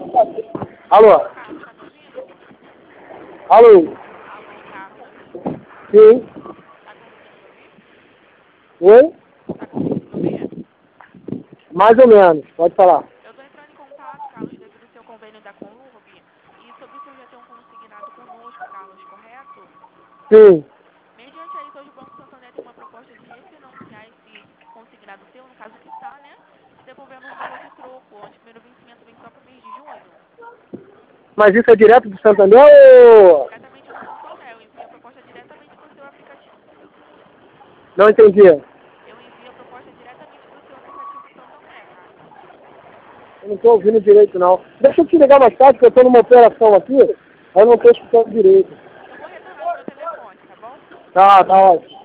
Alô? Carlos, tá me ouvindo? Alô? Alô, Carlos, Sim? tá conseguindo me ouvir? Oi? Tá conseguindo me ouvir? Mais ou menos, pode falar. Eu tô entrando em contato, Carlos, devido ao seu convênio da Conlurb e sobre o senhor já ter um consignado conosco, Carlos, correto? Sim. Mediante a isso, hoje o Banco Santander tem uma proposta de refinanciar esse consignado seu, no caso quitar, né? E devolvendo um valor de troco, onde o primeiro vencimento vem só pro mês de junho. Mas isso é direto do Santander ou... Diretamente do Santander, eu envio a proposta diretamente para o seu aplicativo. Não entendi. Eu envio a proposta diretamente para o seu aplicativo Santander, Carlos. Eu não estou ouvindo direito, não. Deixa eu te ligar mais tarde, porque eu estou numa operação aqui. Eu não estou escutando direito. Eu vou retornar no meu telefone, tá bom? Tá ótimo.